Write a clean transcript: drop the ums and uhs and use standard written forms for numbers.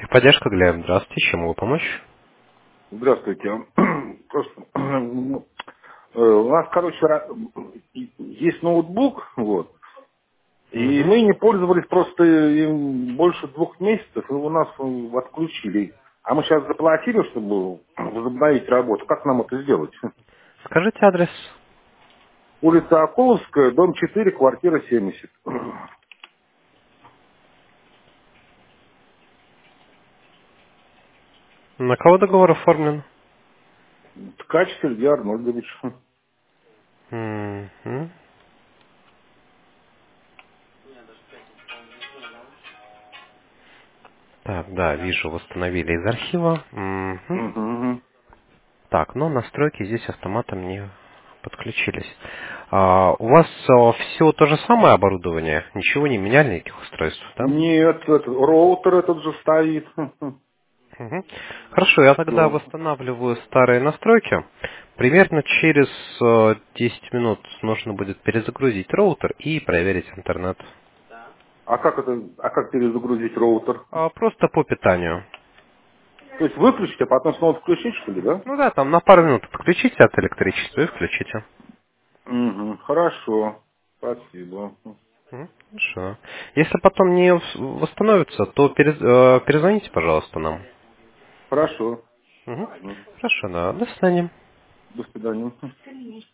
Техподдержка, Глеб. Здравствуйте. Чем могу помочь? Здравствуйте. Просто у нас, короче, есть ноутбук, вот, и Угу. мы не пользовались просто им больше 2 месяцев, и у нас отключили. А мы сейчас заплатили, чтобы возобновить работу. Как нам это сделать? Скажите адрес. Улица Околовская, дом 4, квартира 70. На кого договор оформлен? Ткач Сергей Арнольдович. Мгм. Так, да, вижу, восстановили из архива. Мгм. Мгм. Так, но настройки здесь автоматом не подключились. У вас все то же самое оборудование? Ничего не меняли, никаких устройств, да? Нет, роутер этот же стоит. Мгм. Хорошо, я тогда Все. восстанавливаю старые настройки. Примерно через 10 минут нужно будет перезагрузить роутер и проверить интернет. А как перезагрузить роутер? Просто по питанию. То есть выключить, а потом снова включить, что ли, да? Ну да, там на пару минут подключите от электричества и включите. Угу, хорошо. Спасибо. Мгм. Хорошо. Если потом не восстановится, то перезвоните, пожалуйста, нам. Хорошо. Мгм. Мгм. Хорошо, да. До свидания. До свидания.